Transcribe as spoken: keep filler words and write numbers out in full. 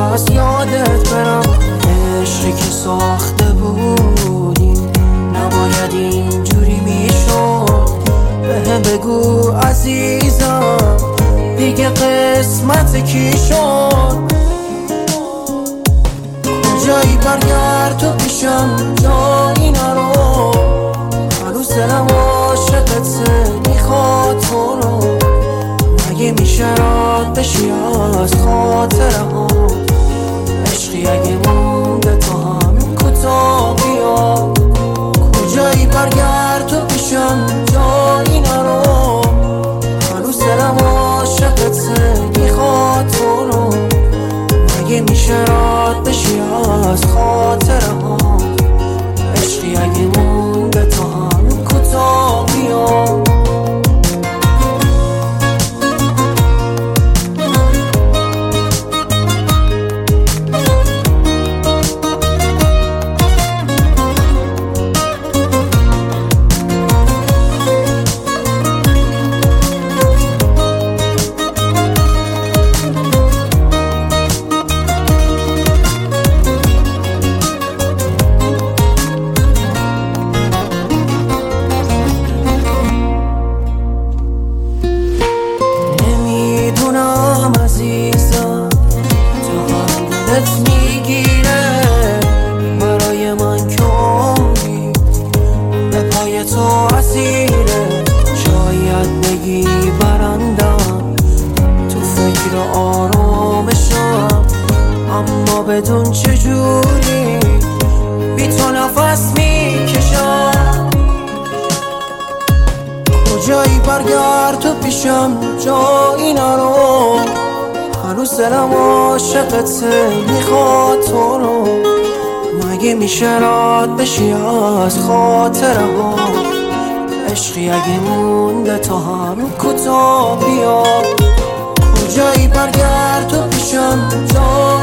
از یادت برم. عشقی که ساخته بودیم نباید اینجوری میشد. بهم بگو عزیزم دیگه قسمت کی شد؟ کجایی برگرد تو پیشم جایی نرو. هنوز دلم عاشقته میخواد تو رو. مگه میشه رد بشی از خاطره ها؟ عشقی اگه مونده تو همین کوتاه بیا. کجایی برگرد تو پیشم جایی نرو. هنوز دلم عاشقته میخواد تو رو. مگه میشه رد بشی از خاطره ها؟ عشقی اگه مونده تو همین کوتاه بیا. میگیره برای من که عمری به پای تو اسیره. شاید بگی برندم تو فکر آرامشم، اما بدون چجوری بی تو نفس میکشم. کجایی برگرد تو پیشم جایی نرو. هنوز دلم عاشقته میخواد تو رو. مگه میشه رد بشی از خاطره ها؟ عشقی اگه مونده تو همین کوتاه بیا. کجایی برگرد تو پیشم جایی